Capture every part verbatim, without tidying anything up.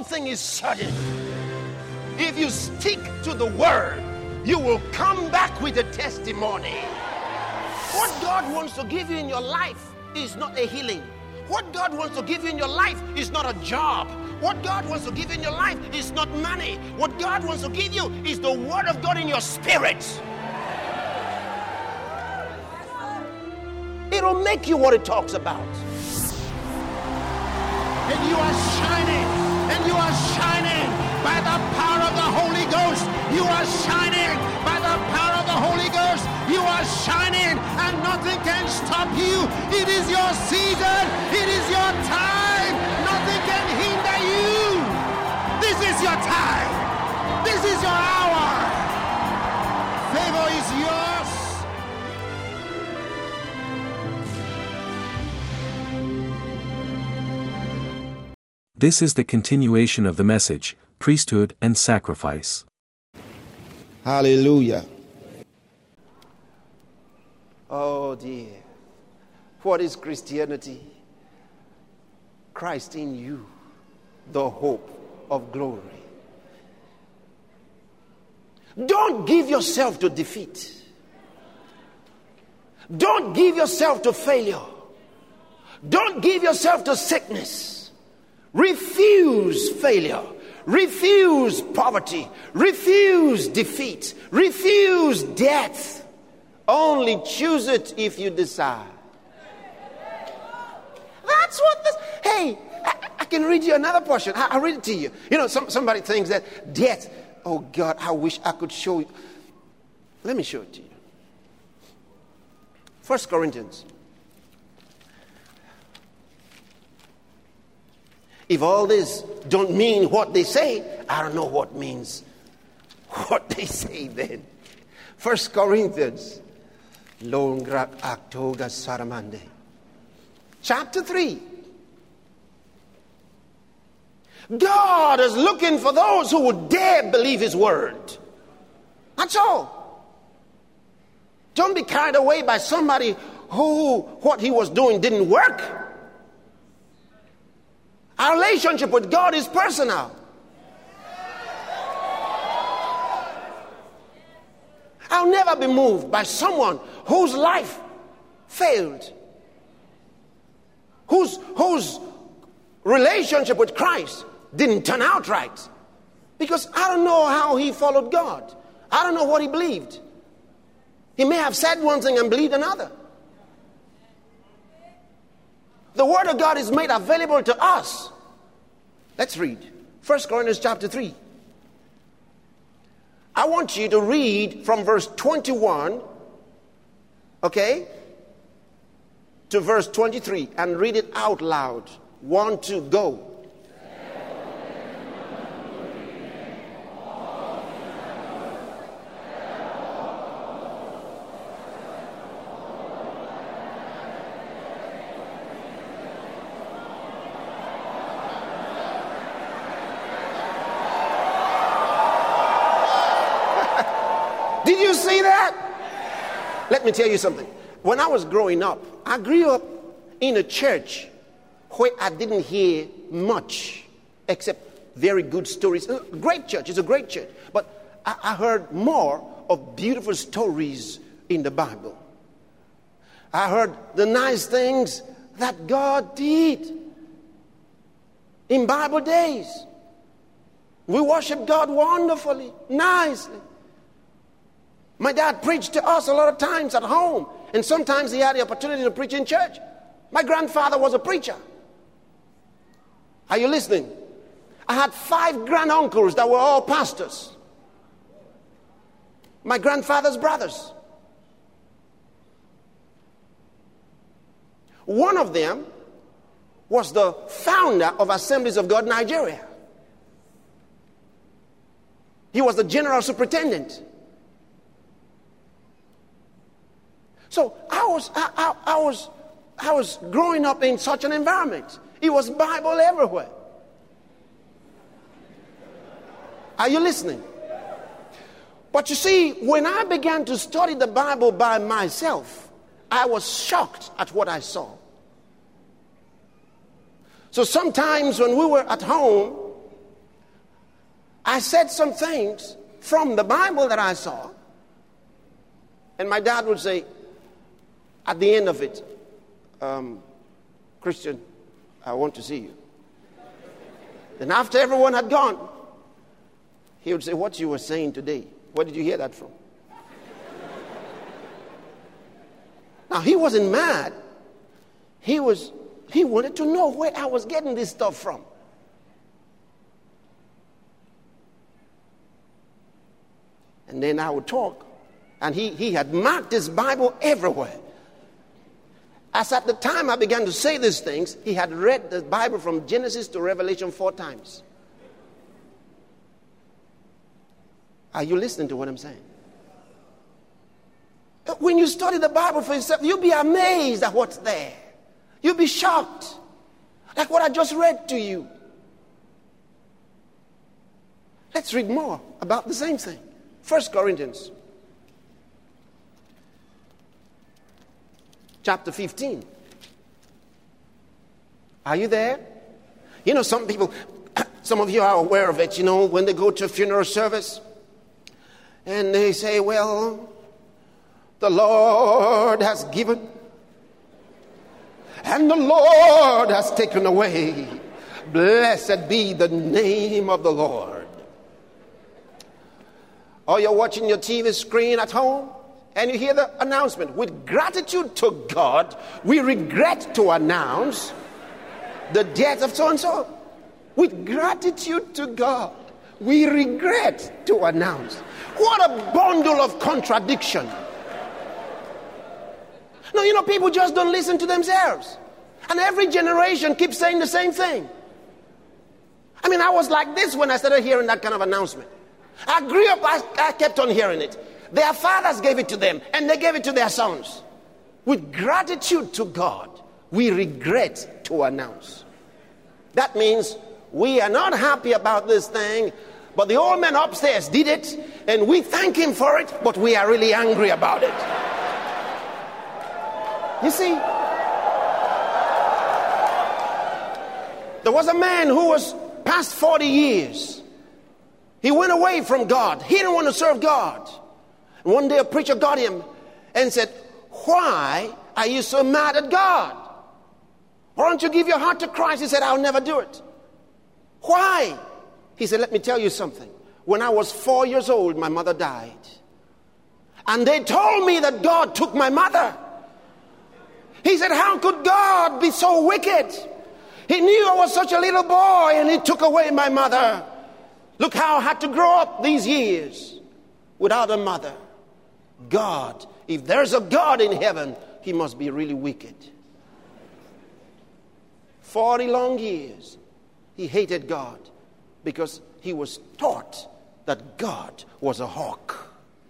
thing is certain. If you stick to the word, you will come back with a testimony. What God wants to give you in your life is not a healing. What God wants to give you in your life is not a job. What God wants to give you in your life is not money. What God wants to give you is the word of God in your spirit. It'll make you what it talks about. And you are shining, and you are shining by the power of the Holy Ghost. You are shining by the power of the Holy Ghost. You are shining, and nothing can stop you. It is your season. It is your time. Nothing can hinder you. This is your time. This is your hour. Favor is yours. This is the continuation of the message, Priesthood and Sacrifice. Hallelujah. Oh dear. What is Christianity? Christ in you, the hope of glory. Don't give yourself to defeat. Don't give yourself to failure. Don't give yourself to sickness. Refuse failure. Refuse poverty. Refuse defeat. Refuse death. Only choose it if you decide. That's what this... Hey, I, I can read you another portion. I, I'll read it to you. You know, some, somebody thinks that death... Oh, God, I wish I could show you. Let me show it to you. First Corinthians. If all this don't mean what they say, I don't know what means what they say then. First Corinthians. Longrak Aktoga Saramande. Chapter three. God is looking for those who would dare believe his word. That's all. Don't be carried away by somebody who what he was doing didn't work. Our relationship with God is personal. I'll never be moved by someone whose life failed, whose, whose relationship with Christ didn't turn out right. Because I don't know how he followed God. I don't know what he believed. He may have said one thing and believed another. The word of God is made available to us. Let's read First Corinthians chapter three. I want you to read from verse twenty-one, okay, to verse twenty-three and read it out loud. One, two, go. Did you see that? Let me tell you something. When I was growing up, I grew up in a church where I didn't hear much except very good stories. A great church. It's a great church. But I, I heard more of beautiful stories in the Bible. I heard the nice things that God did in Bible days. We worship God wonderfully, nicely. My dad preached to us a lot of times at home, and sometimes he had the opportunity to preach in church. My grandfather was a preacher. Are you listening? I had five granduncles that were all pastors. My grandfather's brothers. One of them was the founder of Assemblies of God Nigeria. He was the general superintendent. So I was, I, I, I was, I was growing up in such an environment. It was Bible everywhere. Are you listening? But you see, when I began to study the Bible by myself, I was shocked at what I saw. So sometimes when we were at home I said some things from the Bible that I saw, and my dad would say, at the end of it, um, Christian, I want to see you. And after everyone had gone, he would say, what you were saying today, where did you hear that from? Now, he wasn't mad. He was, he wanted to know where I was getting this stuff from. And then I would talk, and he, he had marked his Bible everywhere. As at the time I began to say these things, he had read the Bible from Genesis to Revelation four times. Are you listening to what I'm saying? When you study the Bible for yourself, you'll be amazed at what's there. You'll be shocked. Like what I just read to you. Let's read more about the same thing. First Corinthians chapter fifteen. Are you there? You know, some people, some of you are aware of it, you know, when they go to a funeral service and they say, well, the Lord has given and the Lord has taken away. Blessed be the name of the Lord. Or you're watching your T V screen at home and you hear the announcement, with gratitude to God, we regret to announce the death of so-and-so. With gratitude to God, we regret to announce. What a bundle of contradiction. No, you know, people just don't listen to themselves. And every generation keeps saying the same thing. I mean, I was like this when I started hearing that kind of announcement. I grew up, I, I kept on hearing it. Their fathers gave it to them, and they gave it to their sons. With gratitude to God, we regret to announce. That means we are not happy about this thing, but the old man upstairs did it, and we thank him for it, but we are really angry about it. You see, there was a man who was past forty years. He went away from God. He didn't want to serve God. And one day a preacher got him and said, why are you so mad at God? Why don't you give your heart to Christ? He said, I'll never do it. Why? He said, let me tell you something. When I was four years old, my mother died. And they told me that God took my mother. He said, how could God be so wicked? He knew I was such a little boy and he took away my mother. Look how I had to grow up these years without a mother. God, if there's a God in heaven, he must be really wicked. Forty long years, he hated God because he was taught that God was a hawk.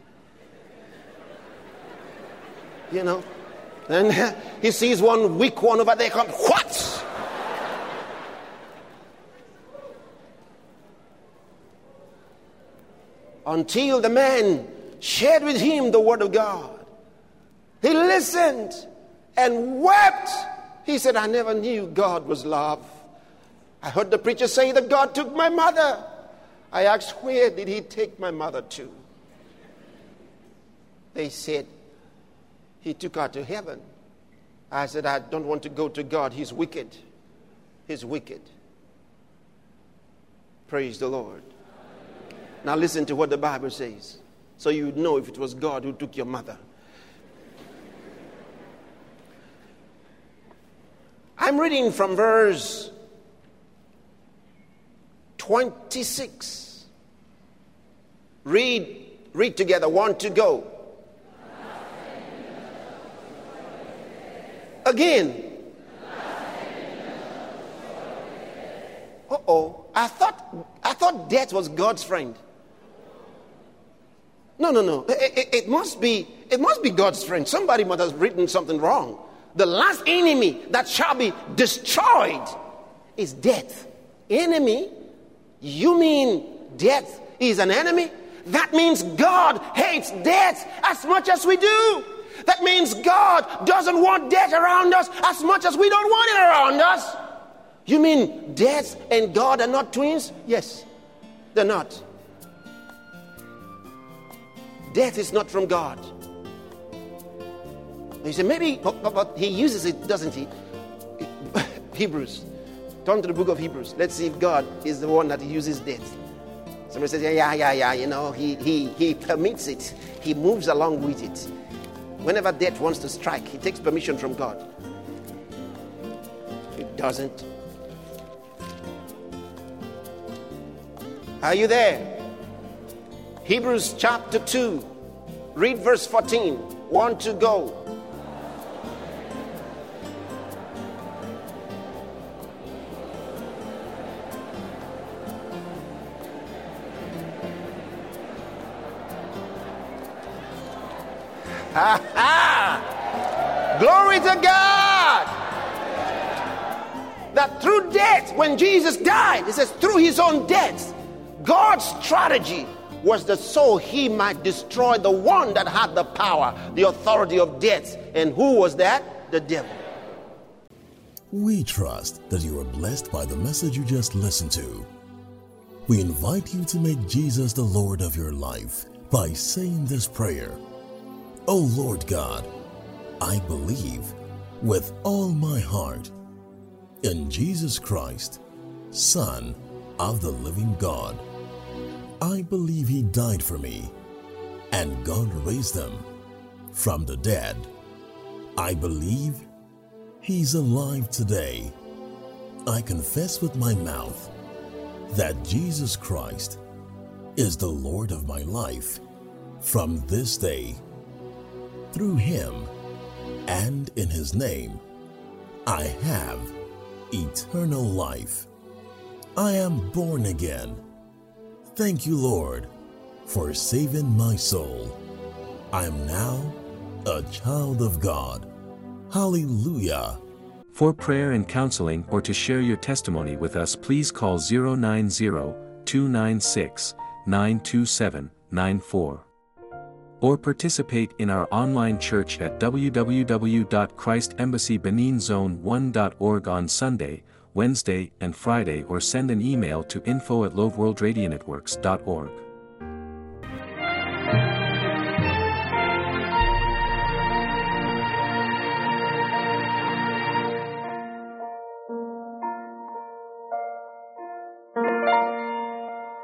You know, and he sees one weak one over there come, what? Until the man shared with him the word of God. He listened and wept. He said, I never knew God was love. I heard the preacher say that God took my mother. I asked, where did he take my mother to? They said, he took her to heaven. I said, I don't want to go to God. He's wicked. He's wicked. Praise the Lord. Now listen to what the Bible says, so you would know if it was God who took your mother. I'm reading from verse twenty-six. Read, read together. One to go. Again. Uh-oh. I thought I thought death was God's friend. No, no, no. It, it, it must be it must be God's friend. Somebody must have written something wrong. The last enemy that shall be destroyed is death. Enemy? You mean death is an enemy? That means God hates death as much as we do. That means God doesn't want death around us as much as we don't want it around us. You mean death and God are not twins? Yes. They're not. Death is not from God. You say, maybe, but, but, but he uses it, doesn't he? Hebrews. Turn to the book of Hebrews. Let's see if God is the one that uses death. Somebody says, yeah, yeah, yeah, yeah, you know, he, he, he permits it. He moves along with it. Whenever death wants to strike, he takes permission from God. It doesn't. Are you there? Hebrews chapter two. Read verse fourteen. One to go. Ha ha! Glory to God! That through death, when Jesus died, it says through his own death, God's strategy was that so he might destroy the one that had the power, the authority of death. And who was that? The devil. We trust that you are blessed by the message you just listened to. We invite you to make Jesus the Lord of your life by saying this prayer. O Lord God, I believe with all my heart in Jesus Christ, Son of the living God. I believe he died for me, and God raised him from the dead. I believe he's alive today. I confess with my mouth that Jesus Christ is the Lord of my life from this day. Through him and in his name, I have eternal life. I am born again. Thank you, Lord, for saving my soul. I am now a child of God. Hallelujah. For prayer and counseling or to share your testimony with us, please call zero nine zero, two nine six, nine two seven nine four. Or participate in our online church at w w w dot christ embassy benin zone one dot org on Sunday, Wednesday, and Friday, or send an email to info at loveworldradionetworks dot org.